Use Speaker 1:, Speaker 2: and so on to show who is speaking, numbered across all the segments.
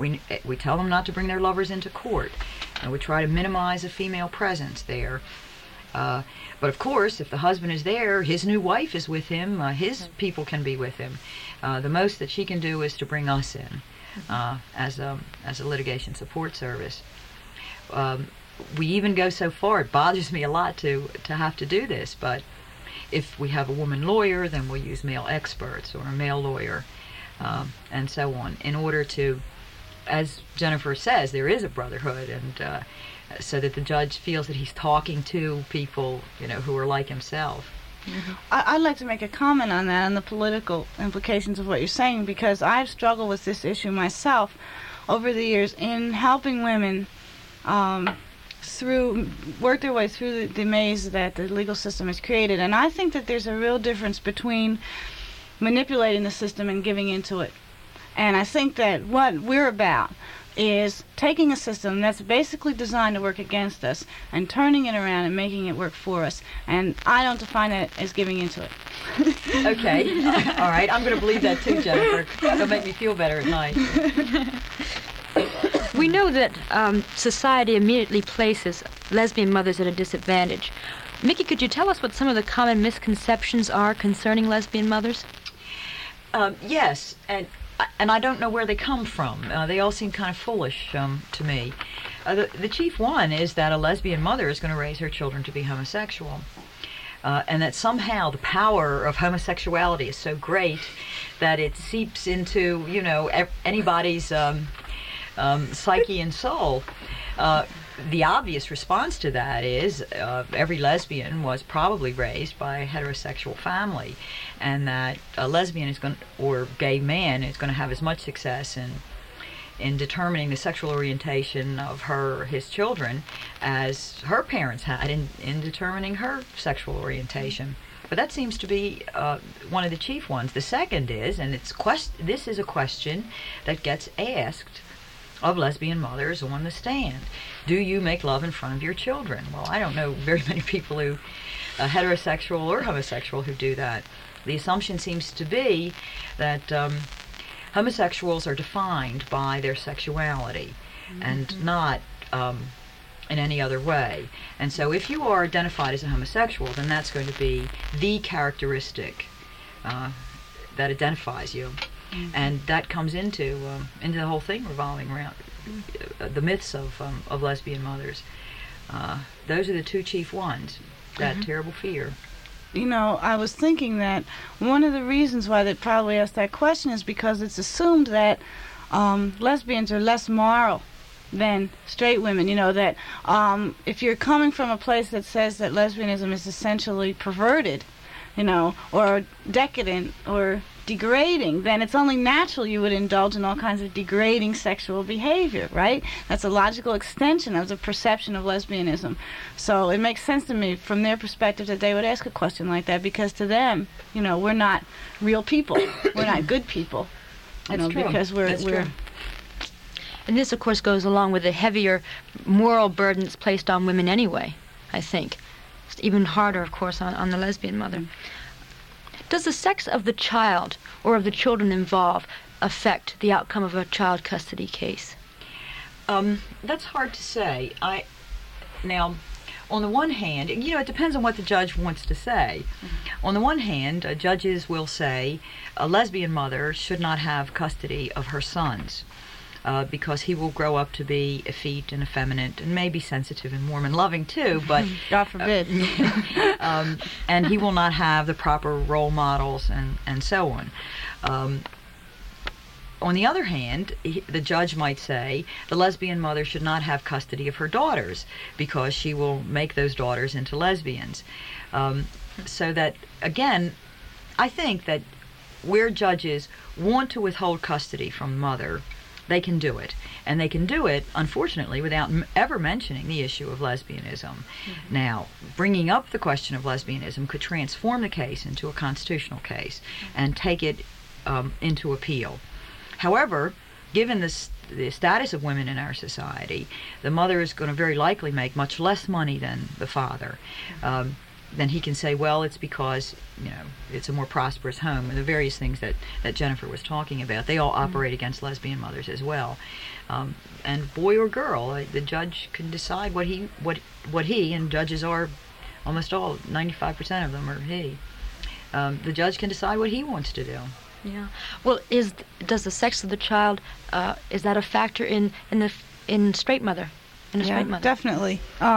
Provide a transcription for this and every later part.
Speaker 1: we tell them not to bring their lovers into court, and we try to minimize a female presence there. But of course, if the husband is there, his new wife is with him, his people can be with him. The most that she can do is to bring us in as a litigation support service. We even go so far, it bothers me a lot to have to do this, but if we have a woman lawyer, then we'll use male experts or a male lawyer, and so on, in order to, as Jennifer says, there is a brotherhood, and so that the judge feels that he's talking to people, who are like himself.
Speaker 2: Mm-hmm. I'd like to make a comment on that, on the political implications of what you're saying, because I've struggled with this issue myself over the years in helping women work their way through the maze that the legal system has created. And I think that there's a real difference between manipulating the system and giving into it. And I think that what we're about is taking a system that's basically designed to work against us and turning it around and making it work for us. And I don't define it as giving into it.
Speaker 1: Okay. All right. I'm going to believe that too, Jennifer. It'll make me feel better at night.
Speaker 3: We know that society immediately places lesbian mothers at a disadvantage. Mickey, could you tell us what some of the common misconceptions are concerning lesbian mothers?
Speaker 1: Yes, and I don't know where they come from. They all seem kind of foolish to me. The chief one is that a lesbian mother is going to raise her children to be homosexual. And that somehow the power of homosexuality is so great that it seeps into, anybody's psyche and soul. The obvious response to that is every lesbian was probably raised by a heterosexual family, and that a lesbian or gay man is going to have as much success in determining the sexual orientation of her or his children as her parents had in determining her sexual orientation. But that seems to be one of the chief ones. The second is, and this is a question that gets asked of lesbian mothers on the stand. Do you make love in front of your children? Well, I don't know very many people who, heterosexual or homosexual, who do that. The assumption seems to be that homosexuals are defined by their sexuality and not in any other way. And so if you are identified as a homosexual, then that's going to be the characteristic that identifies you. And that comes into the whole thing revolving around the myths of lesbian mothers. Those are the two chief ones, that terrible fear.
Speaker 2: I was thinking that one of the reasons why they probably asked that question is because it's assumed that lesbians are less moral than straight women. That if you're coming from a place that says that lesbianism is essentially perverted, or decadent or degrading, then it's only natural you would indulge in all kinds of degrading sexual behavior, right? That's a logical extension of the perception of lesbianism. So it makes sense to me from their perspective that they would ask a question like that, because to them, we're not real people. We're not good people.
Speaker 1: That's true.
Speaker 2: Because we're
Speaker 3: And this, of course, goes along with the heavier moral burden that's placed on women anyway, I think. It's even harder, of course, on the lesbian mother. Does the sex of the child or of the children involved affect the outcome of a child custody case?
Speaker 1: That's hard to say. Now, on the one hand, it depends on what the judge wants to say. On the one hand, judges will say a lesbian mother should not have custody of her sons because he will grow up to be effete and effeminate and maybe sensitive and warm and loving too, but
Speaker 2: God forbid.
Speaker 1: And he will not have the proper role models and so on. On the other hand, the judge might say the lesbian mother should not have custody of her daughters because she will make those daughters into lesbians. So that, again, I think that where judges want to withhold custody from the mother, they can do it. And they can do it, unfortunately, without ever mentioning the issue of lesbianism. Now, bringing up the question of lesbianism could transform the case into a constitutional case and take it into appeal. However, given the status of women in our society, the mother is going to very likely make much less money than the father. then he can say, well, it's because, it's a more prosperous home, and the various things that Jennifer was talking about. They all operate against lesbian mothers as well. And boy or girl, the judge can decide what he, and judges are almost all, 95% of them are he. The judge can decide what he wants to do.
Speaker 3: Yeah. Well, does the sex of the child, is that a factor in straight mother? In a straight mother?
Speaker 2: Definitely.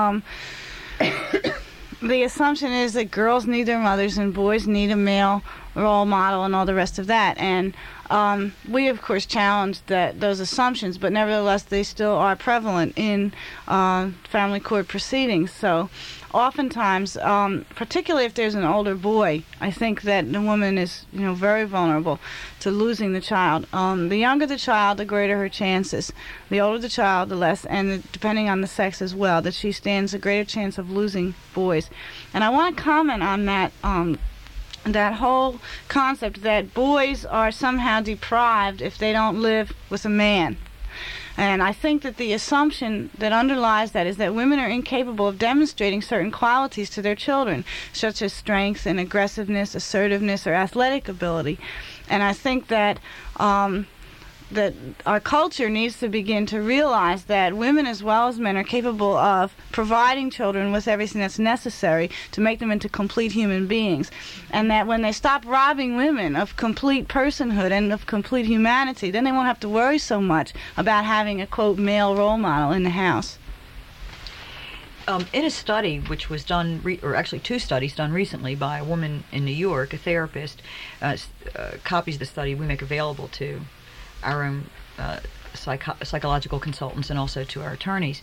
Speaker 2: The assumption is that girls need their mothers and boys need a male role model and all the rest of that. And we, of course, challenge those assumptions, but nevertheless, they still are prevalent in family court proceedings. So oftentimes, particularly if there's an older boy, I think that the woman is, very vulnerable to losing the child. The younger the child, the greater her chances. The older the child, the less, and depending on the sex as well, that she stands a greater chance of losing boys. And I want to comment on that whole concept that boys are somehow deprived if they don't live with a man. And I think that the assumption that underlies that is that women are incapable of demonstrating certain qualities to their children, such as strength and aggressiveness, assertiveness, or athletic ability. And I think that that our culture needs to begin to realize that women as well as men are capable of providing children with everything that's necessary to make them into complete human beings. And that when they stop robbing women of complete personhood and of complete humanity, then they won't have to worry so much about having a, quote, male role model in the house.
Speaker 1: In a study which was done, or actually two studies done recently by a woman in New York, a therapist, copies of the study we make available to our own psychological consultants and also to our attorneys.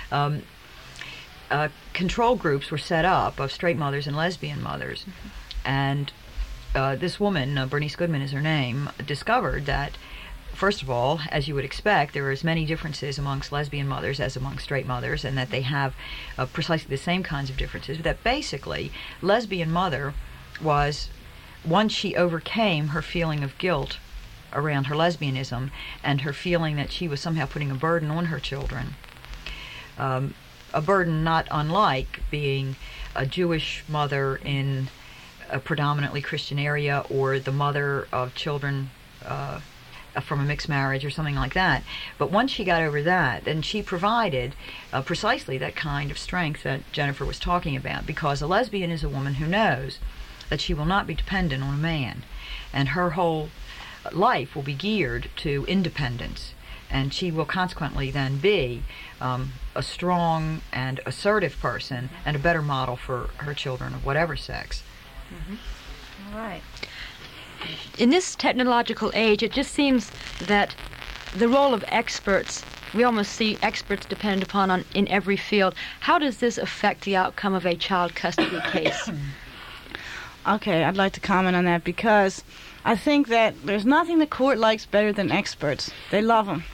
Speaker 1: Control groups were set up of straight mothers and lesbian mothers. Mm-hmm. And this woman, Bernice Goodman is her name, discovered that, first of all, as you would expect, there are as many differences amongst lesbian mothers as among straight mothers, and that they have precisely the same kinds of differences, but that basically lesbian mother was, once she overcame her feeling of guilt around her lesbianism and her feeling that she was somehow putting a burden on her children, a burden not unlike being a Jewish mother in a predominantly Christian area, or the mother of children from a mixed marriage or something like that. But once she got over that, then she provided precisely that kind of strength that Jennifer was talking about, because a lesbian is a woman who knows that she will not be dependent on a man, and her whole life will be geared to independence, and she will consequently then be a strong and assertive person and a better model for her children of whatever sex.
Speaker 2: Mm-hmm. All right.
Speaker 3: In this technological age, it just seems that the role of experts, we almost see experts depended upon in every field. How does this affect the outcome of a child custody case?
Speaker 2: Okay, I'd like to comment on that, because I think that there's nothing the court likes better than experts. They love them.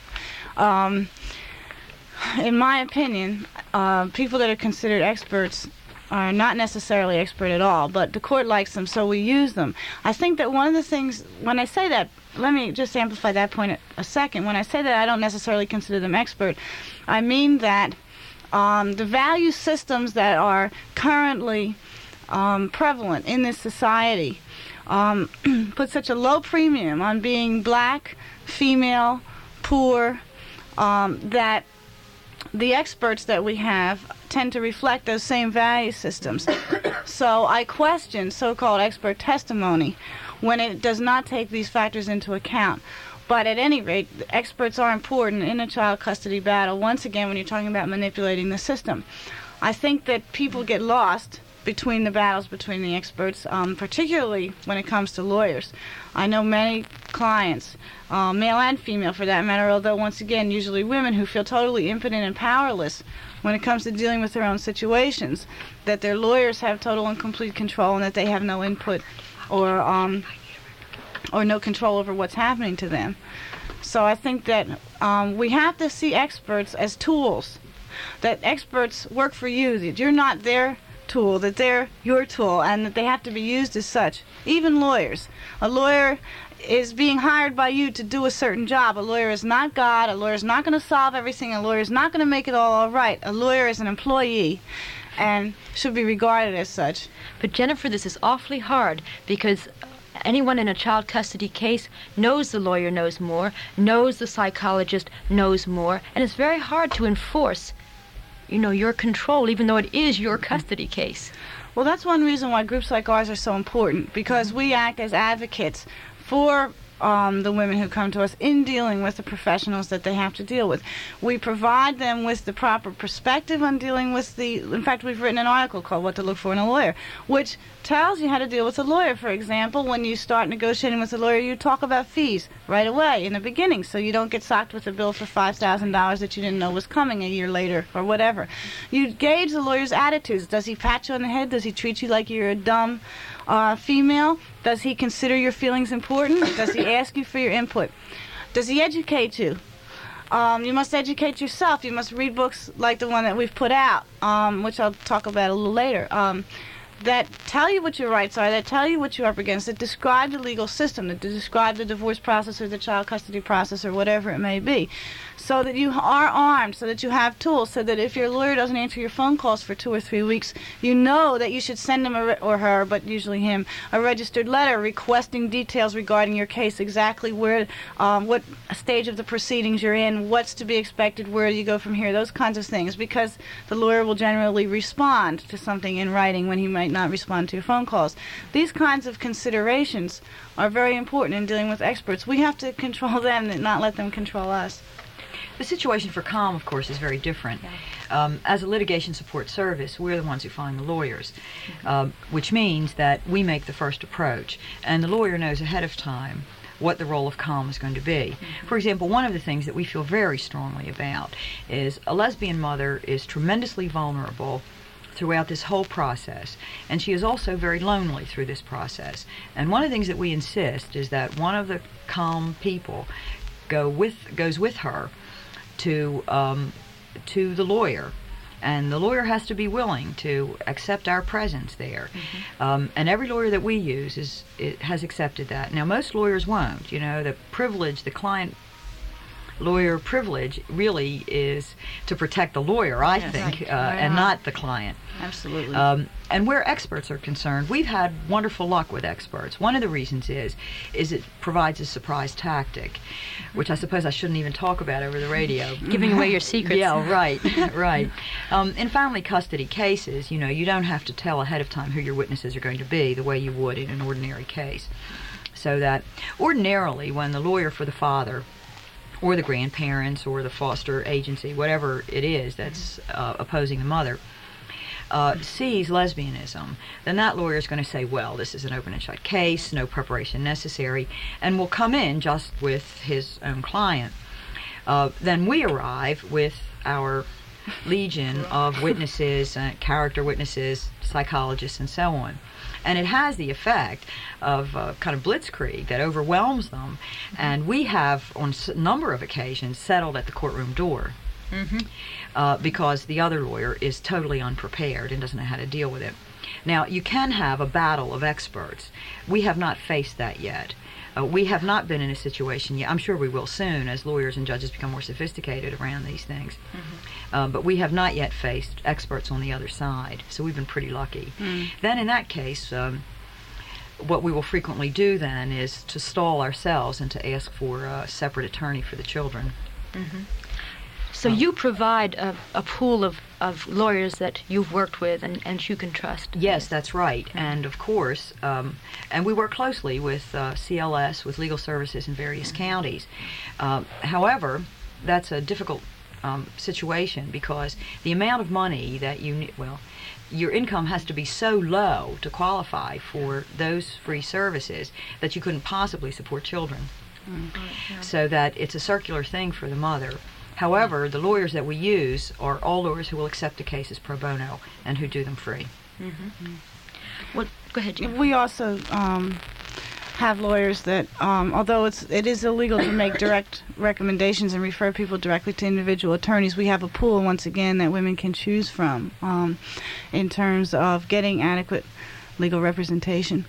Speaker 2: In my opinion, people that are considered experts are not necessarily expert at all, but the court likes them, so we use them. I think that one of the things, when I say that, let me just amplify that point a second. When I say that I don't necessarily consider them expert, I mean that the value systems that are currently prevalent in this society put such a low premium on being black, female, poor, that the experts that we have tend to reflect those same value systems. So I question so-called expert testimony when it does not take these factors into account. But at any rate, experts are important in a child custody battle, once again, when you're talking about manipulating the system. I think that people get lost between the battles between the experts, particularly when it comes to lawyers. I know many clients, male and female for that matter, although once again usually women, who feel totally impotent and powerless when it comes to dealing with their own situations, that their lawyers have total and complete control, and that they have no input or no control over what's happening to them. So I think that we have to see experts as tools, that experts work for you, that you're not their tool, that they're your tool, and that they have to be used as such. Even lawyers. A lawyer is being hired by you to do a certain job. A lawyer is not God. A lawyer is not going to solve everything. A lawyer is not going to make it all right. A lawyer is an employee. and should be regarded as such.
Speaker 3: But Jennifer, this is awfully hard because anyone in a child custody case knows the lawyer knows more, knows the psychologist knows more, and it's very hard to enforce, your control, even though it is your custody case.
Speaker 2: Well, that's one reason why groups like ours are so important, because we act as advocates for the women who come to us in dealing with the professionals that they have to deal with. We provide them with the proper perspective on dealing with in fact, we've written an article called What to Look For in a Lawyer, which tells you how to deal with a lawyer. For example, when you start negotiating with a lawyer, you talk about fees right away in the beginning, so you don't get socked with a bill for $5,000 that you didn't know was coming a year later or whatever. You gauge the lawyer's attitudes. Does he pat you on the head? Does he treat you like you're a dumb female? Does he consider your feelings important? Does he ask you for your input? Does he educate you? You must educate yourself. You must read books like the one that we've put out, which I'll talk about a little later, that tell you what your rights are, that tell you what you're up against, that describe the legal system, that describe the divorce process or the child custody process or whatever it may be, so that you are armed, so that you have tools, so that if your lawyer doesn't answer your phone calls for 2 or 3 weeks, you know that you should send him or her, but usually him, a registered letter requesting details regarding your case, exactly where, what stage of the proceedings you're in, what's to be expected, where you go from here, those kinds of things, because the lawyer will generally respond to something in writing when he might not respond to your phone calls. These kinds of considerations are very important in dealing with experts. We have to control them and not let them control us.
Speaker 1: The situation for CALM, of course, is very different. As a litigation support service, we're the ones who find the lawyers, which means that we make the first approach, and the lawyer knows ahead of time what the role of CALM is going to be. For example, one of the things that we feel very strongly about is a lesbian mother is tremendously vulnerable throughout this whole process, and she is also very lonely through this process. And one of the things that we insist is that one of the CALM people goes with her to the lawyer, and the lawyer has to be willing to accept our presence there. And every lawyer that we use has accepted that. Now, most lawyers won't. The privilege, the client lawyer privilege really is to protect the lawyer, I think, and not the client.
Speaker 2: Absolutely.
Speaker 1: And where experts are concerned, we've had wonderful luck with experts. One of the reasons is it provides a surprise tactic, which I suppose I shouldn't even talk about over the radio.
Speaker 3: Giving away your secrets.
Speaker 1: Yeah, right, right. In family custody cases, you don't have to tell ahead of time who your witnesses are going to be the way you would in an ordinary case. So that ordinarily when the lawyer for the father or the grandparents or the foster agency, whatever it is that's opposing the mother, sees lesbianism, then that lawyer is going to say, well, this is an open and shut case, no preparation necessary, and will come in just with his own client. Then we arrive with our legion of witnesses, character witnesses, psychologists, and so on. And it has the effect of kind of blitzkrieg that overwhelms them. And we have, on a number of occasions, settled at the courtroom door because the other lawyer is totally unprepared and doesn't know how to deal with it. Now, you can have a battle of experts. We have not faced that yet. We have not been in a situation yet. I'm sure we will soon as lawyers and judges become more sophisticated around these things. But we have not yet faced experts on the other side, so we've been pretty lucky. Then in that case, what we will frequently do then is to stall ourselves and to ask for a separate attorney for the children.
Speaker 3: So you provide a pool of lawyers that you've worked with and you can trust.
Speaker 1: Yes, that's right. And of course, and we work closely with CLS, with legal services in various counties. However, that's a difficult situation because the amount of money that you need, your income has to be so low to qualify for those free services that you couldn't possibly support children. So that it's a circular thing for the mother. However, the lawyers that we use are all lawyers who will accept the cases pro bono and who do them free.
Speaker 3: Well, go ahead, Jennifer.
Speaker 2: We also have lawyers that, although it is illegal to make direct recommendations and refer people directly to individual attorneys, we have a pool, once again, that women can choose from in terms of getting adequate legal representation.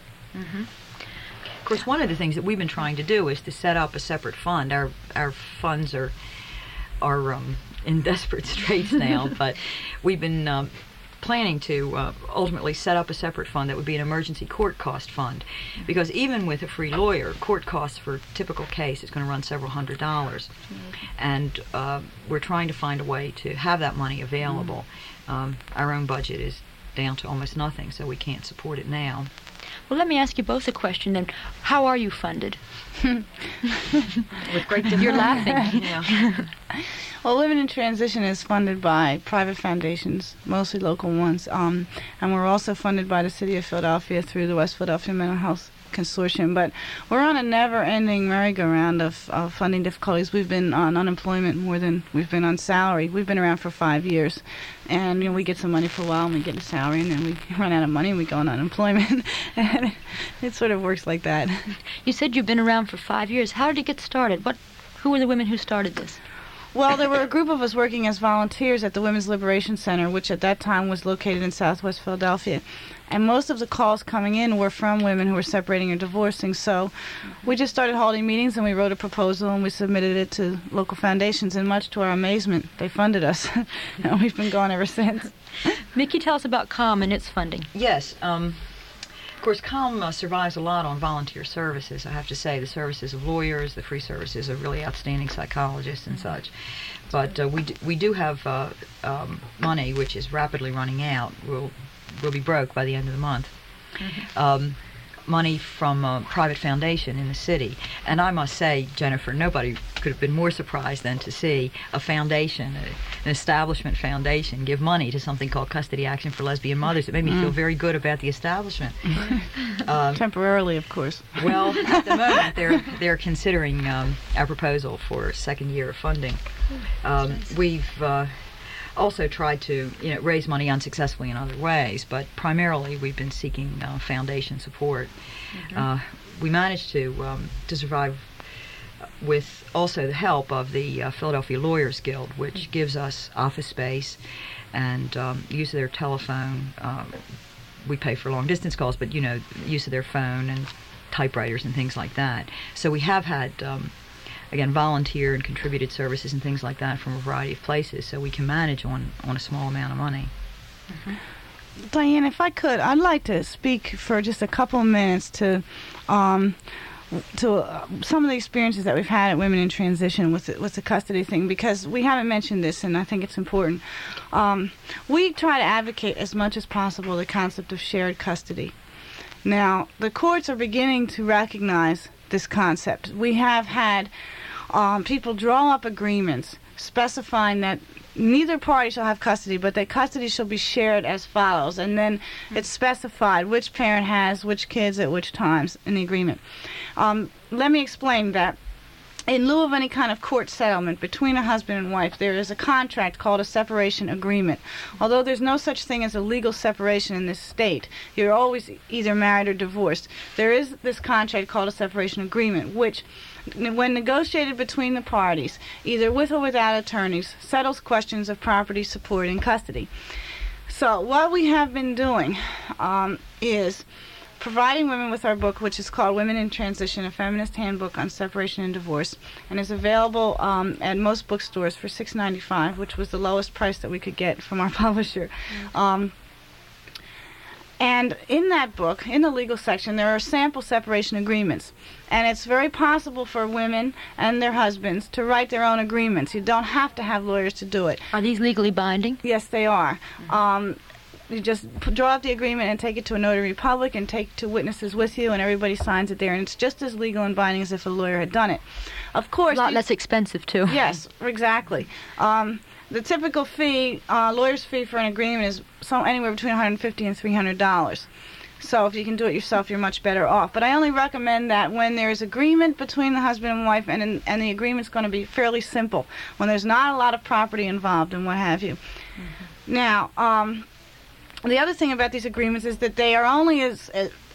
Speaker 1: Of course, one of the things that we've been trying to do is to set up a separate fund. Our funds are in desperate straits now, but we've been planning to ultimately set up a separate fund that would be an emergency court cost fund, because even with a free lawyer, court costs for a typical case is going to run several $100s, and we're trying to find a way to have that money available. Our own budget is down to almost nothing, so we can't support it now.
Speaker 3: Well, let me ask you both a question then. How are you funded?
Speaker 1: With great difficulty.
Speaker 3: You're laughing.
Speaker 1: Yeah.
Speaker 2: Well, Women in Transition is funded by private foundations, mostly local ones, and we're also funded by the City of Philadelphia through the West Philadelphia Mental Health Consortium. But we're on a never-ending merry-go-round of funding difficulties. We've been on unemployment more than we've been on salary. We've been around for 5 years, and we get some money for a while, and we get a salary, and then we run out of money, and we go on unemployment. And it sort of works like that.
Speaker 3: You said you've been around for 5 years. How did it get started? Who were the women who started this?
Speaker 2: Well, there were a group of us working as volunteers at the Women's Liberation Center, which at that time was located in Southwest Philadelphia. And most of the calls coming in were from women who were separating or divorcing. So we just started holding meetings, and we wrote a proposal, and we submitted it to local foundations. And much to our amazement, they funded us. And we've been going ever since.
Speaker 3: Mickey, tell us about CALM and its funding.
Speaker 1: Yes. Of course, CALM survives a lot on volunteer services. I have to say, the services of lawyers, the free services of really outstanding psychologists and such. But we do have money which is rapidly running out. We'll be broke by the end of the month. Money from a private foundation in the city. And I must say, Jennifer, nobody could have been more surprised than to see a foundation, an establishment foundation, give money to something called Custody Action for Lesbian Mothers. It made me feel very good about the establishment.
Speaker 2: Temporarily, of course.
Speaker 1: Well, at the moment, they're considering our proposal for a second year of funding. We've also tried to raise money unsuccessfully in other ways, but primarily we've been seeking foundation support. We managed to survive with also the help of the Philadelphia Lawyers Guild, which gives us office space and use of their telephone. We pay for long distance calls, but use of their phone and typewriters and things like that. So we have had again, volunteer and contributed services and things like that from a variety of places, so we can manage on a small amount of money.
Speaker 2: Diane, if I could, I'd like to speak for just a couple of minutes to some of the experiences that we've had at Women in Transition with the custody thing, because we haven't mentioned this, and I think it's important. We try to advocate as much as possible the concept of shared custody. Now, the courts are beginning to recognize this concept. We have had people draw up agreements specifying that neither party shall have custody, but that custody shall be shared as follows. And then it's specified which parent has which kids at which times in the agreement. Let me explain that. In lieu of any kind of court settlement between a husband and wife, there is a contract called a separation agreement. Although there's no such thing as a legal separation in this state, you're always either married or divorced, there is this contract called a separation agreement, which, when negotiated between the parties, either with or without attorneys, settles questions of property, support, and custody. So what we have been doing is providing women with our book, which is called Women in Transition, a feminist handbook on separation and divorce, and is available at most bookstores for $6.95, which was the lowest price that we could get from our publisher. And in that book, in the legal section, there are sample separation agreements. And it's very possible for women and their husbands to write their own agreements. You don't have to have lawyers to do it.
Speaker 3: Are these legally binding?
Speaker 2: Yes, they are. You just draw up the agreement and take it to a notary public and take two witnesses with you, and everybody signs it there. And it's just as legal and binding as if a lawyer had done it. Of course,
Speaker 3: a lot less expensive, too.
Speaker 2: Yes, exactly. The typical fee, lawyer's fee for an agreement is anywhere between $150 and $300. So if you can do it yourself, you're much better off. But I only recommend that when there is agreement between the husband and wife, and the agreement's going to be fairly simple, when there's not a lot of property involved and what have you. Now, the other thing about these agreements is that they are only as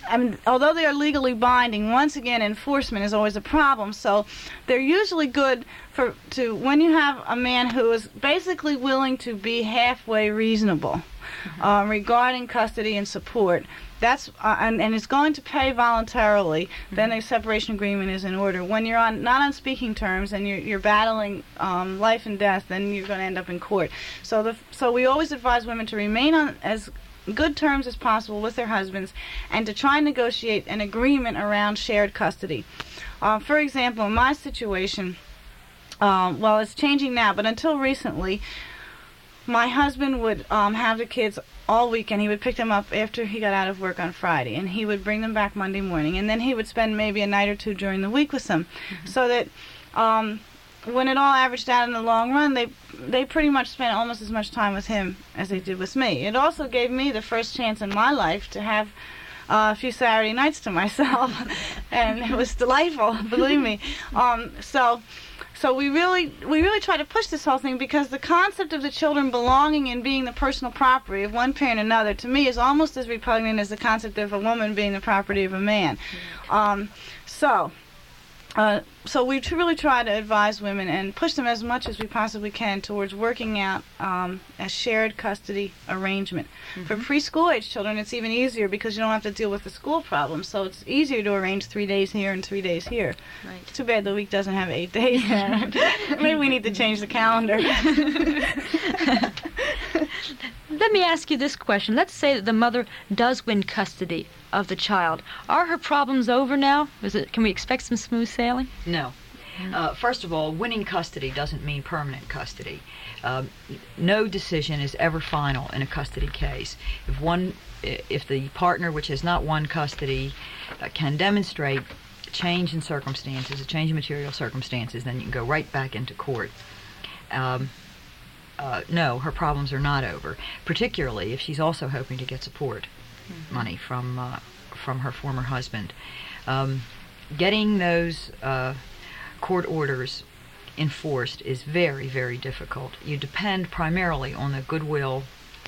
Speaker 2: I mean, although they are legally binding, once again, enforcement is always a problem. So they're usually good when you have a man who is basically willing to be halfway reasonable regarding custody and support. That's and is going to pay voluntarily. Then a separation agreement is in order. When you're not on speaking terms and you're battling life and death, then you're going to end up in court. So we always advise women to remain on as good terms as possible with their husbands and to try and negotiate an agreement around shared custody. For example, in my situation, well, it's changing now, but until recently, my husband would have the kids all weekend. He would pick them up after he got out of work on Friday, and he would bring them back Monday morning, and then he would spend maybe a night or two during the week with them, so that when it all averaged out in the long run, they pretty much spent almost as much time with him as they did with me. It also gave me the first chance in my life to have a few Saturday nights to myself, and it was delightful, believe me. So we really try to push this whole thing, because the concept of the children belonging and being the personal property of one parent or another, to me, is almost as repugnant as the concept of a woman being the property of a man. So we really try to advise women and push them as much as we possibly can towards working out a shared custody arrangement. For preschool-age children, it's even easier because you don't have to deal with the school problems. So it's easier to arrange 3 days here and 3 days here.
Speaker 3: Right.
Speaker 2: It's too bad the week doesn't have 8 days. Maybe we need to change the calendar.
Speaker 3: Let me ask you this question. Let's say that the mother does win custody of the child. Are her problems over now? Can we expect some smooth sailing?
Speaker 1: No. First of all, winning custody doesn't mean permanent custody. No decision is ever final in a custody case. If the partner which has not won custody can demonstrate a change in circumstances, a change in material circumstances, then you can go right back into court. No, her problems are not over, particularly if she's also hoping to get support money from her former husband. Getting those court orders enforced is very, very difficult. You depend primarily on the goodwill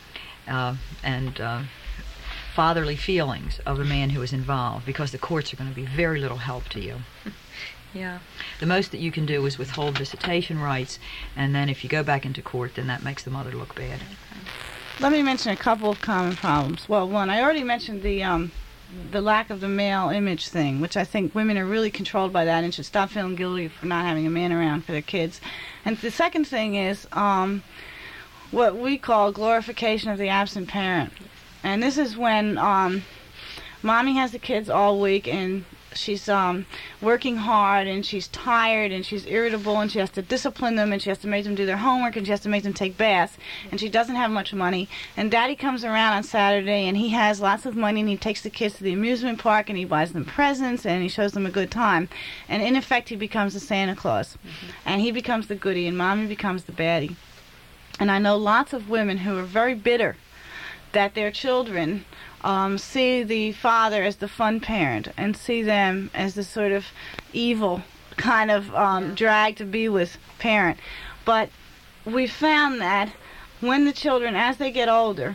Speaker 1: and fatherly feelings of the man who is involved, because the courts are going to be very little help to you.
Speaker 3: Yeah.
Speaker 1: The most that you can do is withhold visitation rights, and then if you go back into court, then that makes the mother look bad.
Speaker 2: Let me mention a couple of common problems. Well, one, I already mentioned the lack of the male image thing, which I think women are really controlled by that and should stop feeling guilty for not having a man around for their kids. And the second thing is what we call glorification of the absent parent. And this is when mommy has the kids all week, and she's working hard, and she's tired, and she's irritable, and she has to discipline them, and she has to make them do their homework, and she has to make them take baths, and she doesn't have much money. And Daddy comes around on Saturday, and he has lots of money, and he takes the kids to the amusement park, and he buys them presents, and he shows them a good time. And in effect, he becomes the Santa Claus, and he becomes the goodie, and Mommy becomes the baddie. And I know lots of women who are very bitter that their children see the father as the fun parent and see them as the sort of evil kind of drag to be with parent. But we found that when the children, as they get older,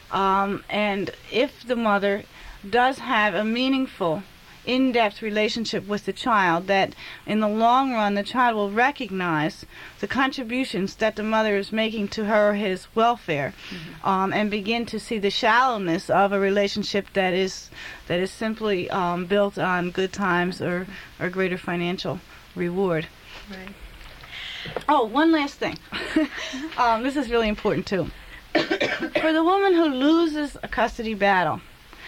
Speaker 2: and if the mother does have a meaningful, in-depth relationship with the child, that in the long run the child will recognize the contributions that the mother is making to her or his welfare, and begin to see the shallowness of a relationship that is simply built on good times or greater financial reward.
Speaker 3: Right.
Speaker 2: Oh, one last thing. This is really important too. For the woman who loses a custody battle,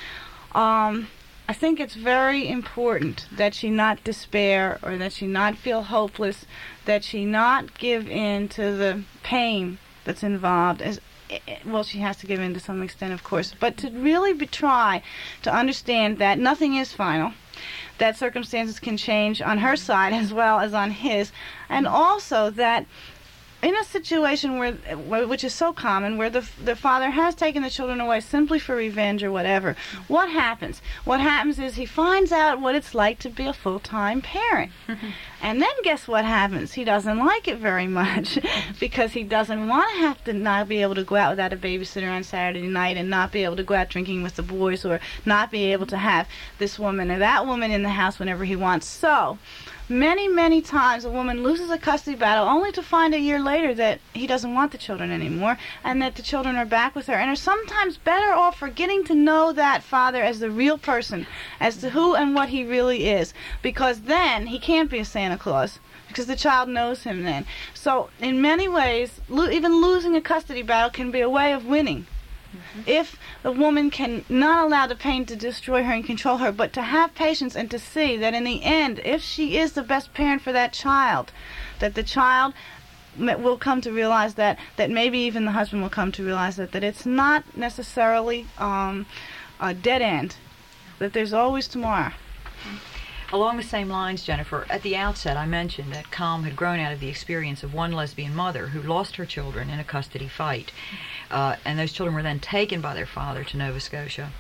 Speaker 2: I think it's very important that she not despair, or that she not feel hopeless, that she not give in to the pain that's involved. Well, she has to give in to some extent, of course, but to really try to understand that nothing is final, that circumstances can change on her side as well as on his, and also that in a situation which is so common, where the father has taken the children away simply for revenge or whatever, what happens? What happens is he finds out what it's like to be a full-time parent. And then guess what happens? He doesn't like it very much because he doesn't want to have to not be able to go out without a babysitter on Saturday night and not be able to go out drinking with the boys or not be able to have this woman or that woman in the house whenever he wants. So, many, many times a woman loses a custody battle only to find a year later that he doesn't want the children anymore and that the children are back with her and are sometimes better off for getting to know that father as the real person, as to who and what he really is, because then he can't be a Santa Claus because the child knows him then. So in many ways, even losing a custody battle can be a way of winning. If the woman can not allow the pain to destroy her and control her, but to have patience and to see that in the end, if she is the best parent for that child, that the child will come to realize that maybe even the husband will come to realize that it's not necessarily a dead end, that there's always tomorrow.
Speaker 1: Along the same lines, Jennifer, at the outset I mentioned that Calm had grown out of the experience of one lesbian mother who lost her children in a custody fight. And those children were then taken by their father to Nova Scotia.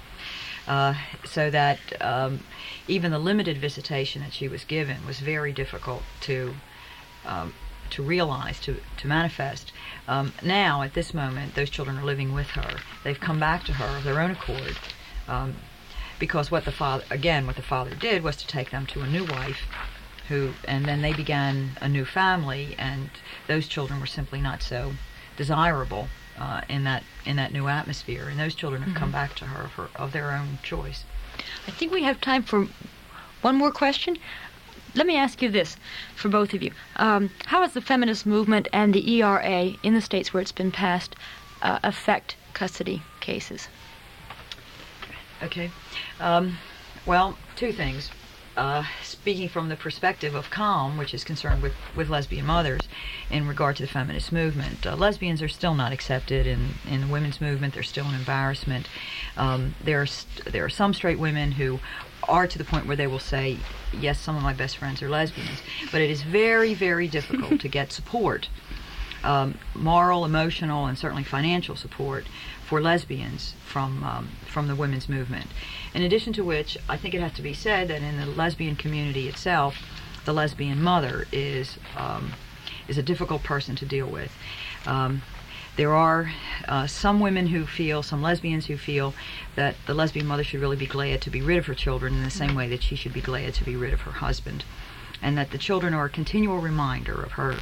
Speaker 1: So that even the limited visitation that she was given was very difficult to realize, to manifest. Now, at this moment, those children are living with her. They've come back to her of their own accord. Because what the father did was to take them to a new wife, and then they began a new family, and those children were simply not so desirable in that new atmosphere, and those children have come back to her of their own choice.
Speaker 3: I think we have time for one more question. Let me ask you this, for both of you: how has the feminist movement and the ERA in the states where it's been passed affect custody cases?
Speaker 1: Okay. Well, two things. Speaking from the perspective of Calm, which is concerned with lesbian mothers, in regard to the feminist movement, lesbians are still not accepted in the women's movement. They're still an embarrassment. There are some straight women who are to the point where they will say, yes, some of my best friends are lesbians, but it is very, very difficult to get support, moral, emotional, and certainly financial support for lesbians from the women's movement. In addition to which, I think it has to be said that in the lesbian community itself, the lesbian mother is a difficult person to deal with. There are some lesbians who feel that the lesbian mother should really be glad to be rid of her children in the same way that she should be glad to be rid of her husband, and that the children are a continual reminder of her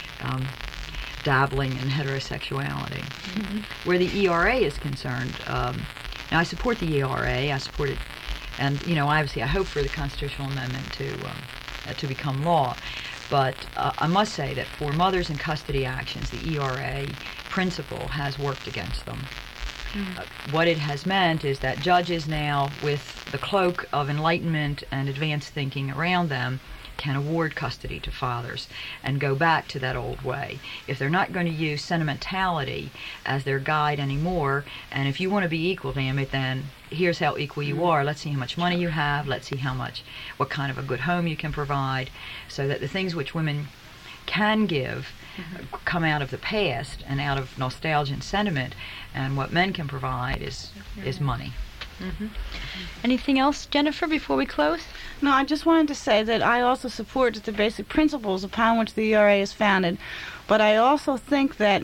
Speaker 1: dabbling in heterosexuality. Where the ERA is concerned, now I support the ERA, I support it, and obviously I hope for the constitutional amendment to become law, but I must say that for mothers in custody actions, the ERA principle has worked against them. What it has meant is that judges now, with the cloak of enlightenment and advanced thinking around them, can award custody to fathers and go back to that old way. If they're not going to use sentimentality as their guide anymore, and if you want to be equal, damn it, then here's how equal you are. Let's see how much money you have. Let's see what kind of a good home you can provide, so that the things which women can give come out of the past and out of nostalgia and sentiment, and what men can provide is money.
Speaker 3: Anything else, Jennifer, before we close?
Speaker 2: No, I just wanted to say that I also support the basic principles upon which the ERA is founded, but I also think that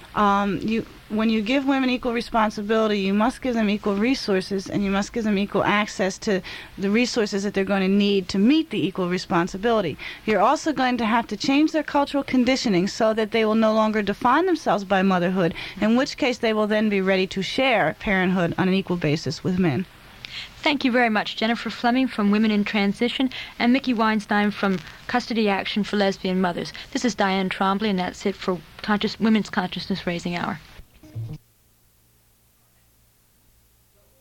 Speaker 2: when you give women equal responsibility, you must give them equal resources, and you must give them equal access to the resources that they're going to need to meet the equal responsibility. You're also going to have to change their cultural conditioning so that they will no longer define themselves by motherhood, in which case they will then be ready to share parenthood on an equal basis with men.
Speaker 3: Thank you very much, Jennifer Fleming from Women in Transition and Mickey Weinstein from Custody Action for Lesbian Mothers. This is Diane Trombley, and that's it for Women's Consciousness Raising Hour.